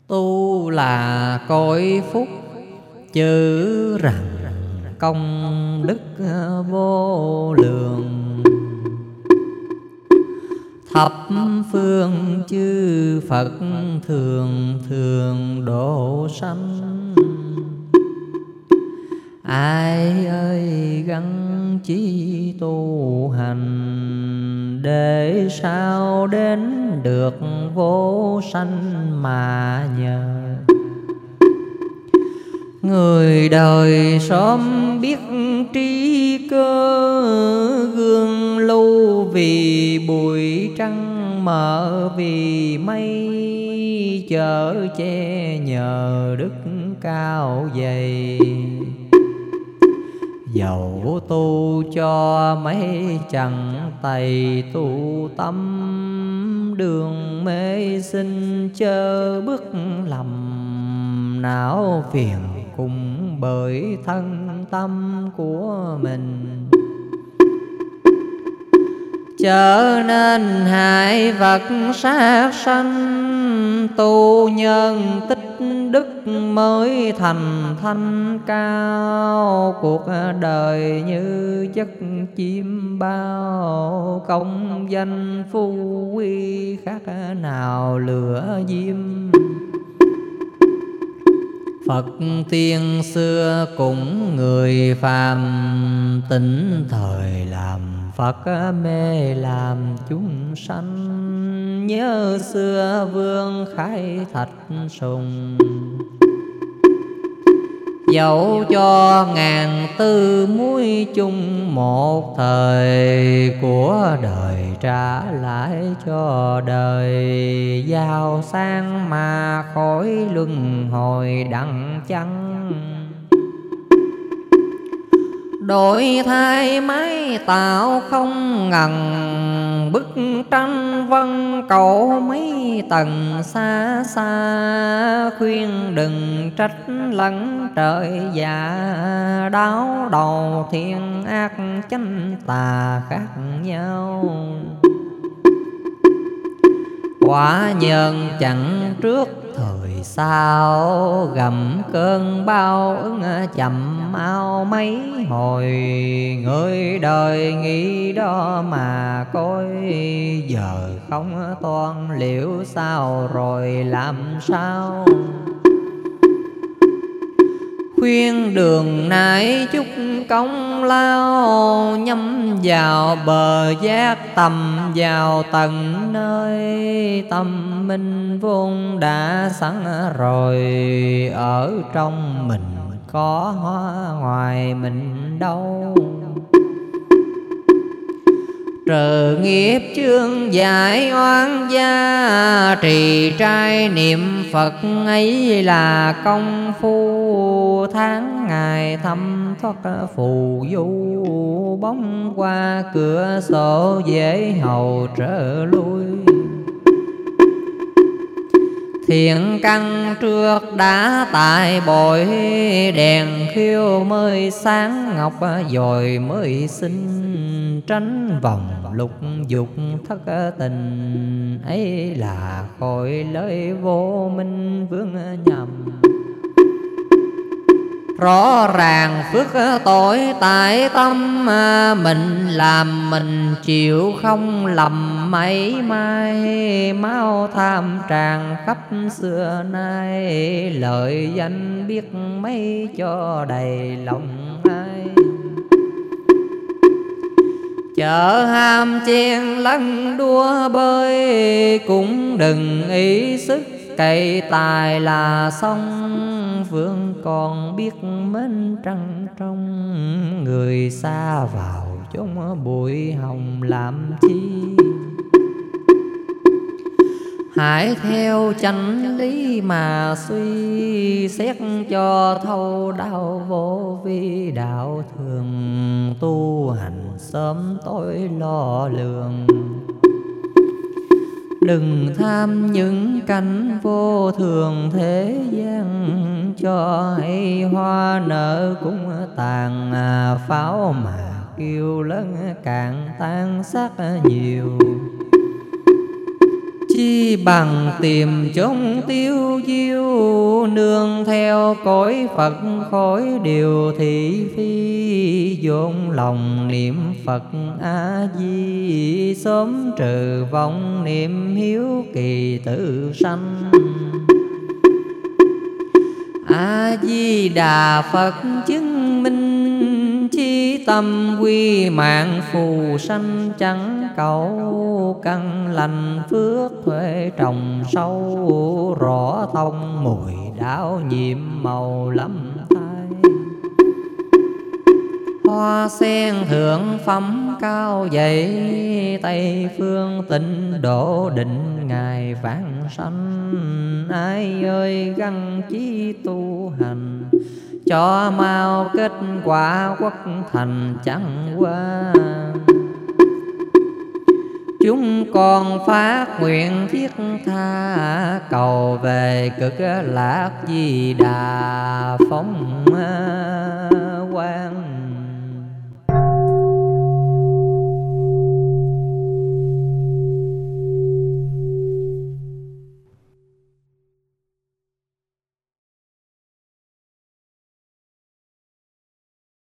Tu là cõi phúc, chữ rằng công đức vô lượng. Thập phương chư Phật thường thường độ sanh. Ai ơi gắng chí tu hành, để sao đến được vô sanh mà nhờ. Người đời sớm biết trí cơ, gương lưu vì bụi trăng mở vì mây, chở che nhờ đức cao dày. Dẫu tu cho mấy chẳng tay tu tâm, đường mê sinh chớ bước lầm. Não phiền cùng bởi thân tâm của mình, chớ nên hại vật sát sanh. Tu nhân tích đức mới thành thanh cao, cuộc đời như chất chim bao. Công danh phú quý khác nào lửa diêm. Phật tiên xưa cũng người phàm, tính thời làm Phật mê làm chúng sanh. Nhớ xưa vương Khai Thạch Sùng, dẫu cho ngàn tư muối chung một thời. Của đời trả lại cho đời, giàu sang mà khỏi luân hồi đặng chăng. Đổi thay máy tạo không ngần, bức tranh vân cầu mấy tầng xa xa. Khuyên đừng trách lẫn trời già, đáo đầu thiên ác chánh tà khác nhau. Quả nhân chẳng trước thời sau, gầm cơn bao ứng chậm mau mấy hồi. Người đời nghĩ đó mà coi, giờ không toan liệu sao rồi làm sao. Khuyên đường nãy chút công lao, nhắm vào bờ giác tầm vào tận nơi. Tâm minh vốn đã sẵn rồi, ở trong mình có ngoài mình đâu. Trừ nghiệp chướng giải oan gia, trì trai niệm Phật ấy là công phu. Tháng ngày thăm thoát phù du, bóng qua cửa sổ dễ hầu trở lui. Thiện căn trước đã tại bội, đèn khiêu mới sáng ngọc dồi mới sinh. Tránh vòng lục dục thất tình, ấy là khỏi lời vô minh vướng nhầm. Rõ ràng phước tội tại tâm, mình làm mình chịu không lầm mảy may. Máu tham tràn khắp xưa nay, lợi danh biết mấy cho đầy lòng ai. Chợ ham chen lẫn đua bơi, cũng đừng ý sức cậy tài là xong. Vương còn biết mến trăng trong, người xa vào chốn bụi hồng làm chi. Hãy theo chánh lý mà suy, xét cho thấu đạo vô vi. Đạo thường tu hành sớm tối lo lường, đừng tham những cảnh vô thường thế gian. Cho hay hoa nở cũng tàn, pháo mà kêu lớn càng tan xác nhiều. Chi bằng tìm chốn tiêu diêu, nương theo cõi Phật khối điều thị phi. Dồn lòng niệm Phật A Di, sớm trừ vong niệm hiếu kỳ tự sanh. A Di Đà Phật chứng minh, chi tâm quy mạng phù sanh. Chẳng cầu căn lành phước thuế trồng sâu, rõ thông mùi đạo nhiệm màu lắm thai. Hoa sen thượng phẩm cao dày, Tây phương tịnh độ định ngài vãng sanh. Ai ơi gắng chí tu hành, cho mau kết quả quốc thành chẳng qua. Chúng con phát nguyện thiết tha, cầu về cực lạc Di Đà phóng